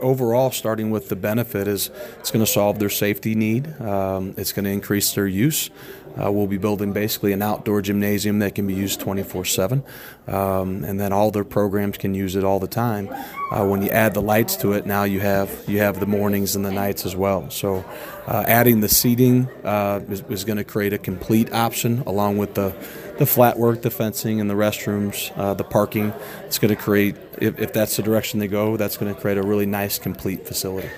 overall, starting with the benefit, is it's going to solve their safety need. It's going to increase their use. We'll be building basically an outdoor gymnasium that can be used 24/7, and then all their programs can use it all the time. When you add the lights to it, now you have the mornings and the nights as well. So adding the seating is going to create a complete option, along with the flat work, the fencing, and the restrooms, the parking. It's going to create, if that's the direction they go, that's going to create a really nice, complete facility.